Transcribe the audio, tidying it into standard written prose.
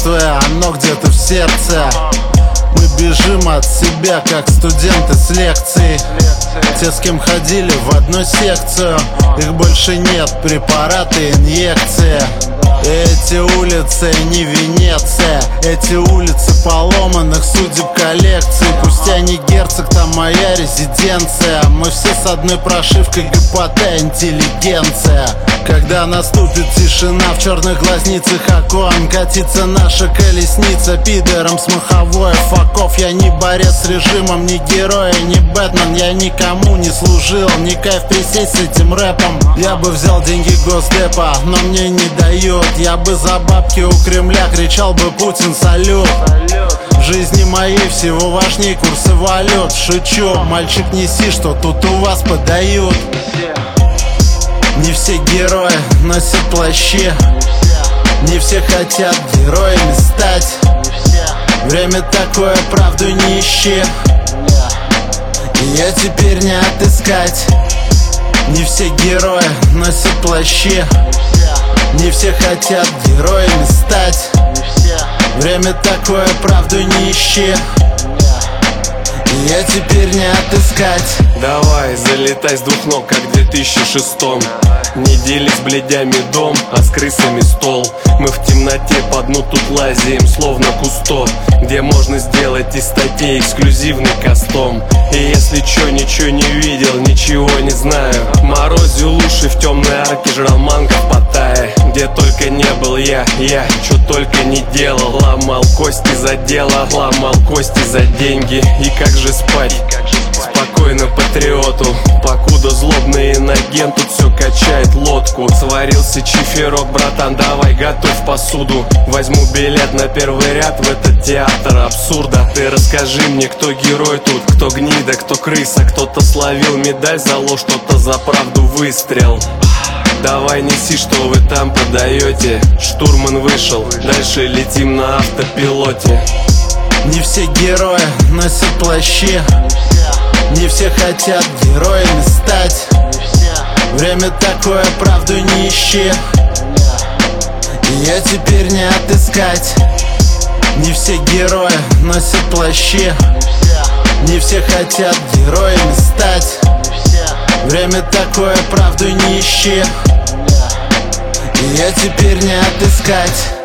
мертвое, оно где-то в сердце. Мы бежим от себя, как студенты с лекций. Те, с кем ходили в одну секцию, их больше нет, препараты, инъекции. Эти улицы не Венеция, эти улицы поломанных судеб коллекции. Пусть я не герцог, там моя резиденция. Мы все с одной прошивкой, ГПТ, интеллигенция. Когда наступит тишина в черных глазницах окон, катится наша колесница пидором с маховой факов. Я не борец с режимом, не герой, не Бэтмен. Я никому не служил, не кайф присесть с этим рэпом. Я бы взял деньги госдепа, но мне не дают. Я бы за бабки у Кремля кричал бы: Путин, салют. В жизни моей всего важней курсы валют. Шучу, мальчик, неси, что тут у вас подают. Не все герои носят плащи, не все хотят героями стать. Время такое, правду не ищи, ее теперь не отыскать. Не все герои носят плащи, не все хотят героями стать. Время такое, правду не ищи, ее теперь не отыскать. Давай, залетай с двух ног, как в 2006-м. Не дели с блядями дом, а с крысами стол. Мы в темноте по дну тут лазим, словно Кусто, где можно сделать из статей эксклюзивный кастом. И если чё, ничего не видел, ничего не знаю. Морозил уши в темной арке, жрал манго в Паттайе. Где только не был я чё только не делал. Ломал кости за дело, ломал кости за деньги. И как же спать спокойно патриоту, покуда злобный инагент тут все качает лодку. Сварился чиферок, братан, давай готовь посуду. Возьму билет на первый ряд в этот театр абсурда. Ты расскажи мне, кто герой тут, кто гнида, кто крыса. Кто-то словил медаль за ложь, кто-то за правду выстрел. Давай неси, что вы там подаете. Штурман вышел, дальше летим на автопилоте. Не все герои носят плащи, не все хотят героями стать. Время такое, правду не ищи, ее теперь не отыскать. Не все герои носят плащи, не все хотят героями стать. Время такое, правду не ищи, ее теперь не отыскать.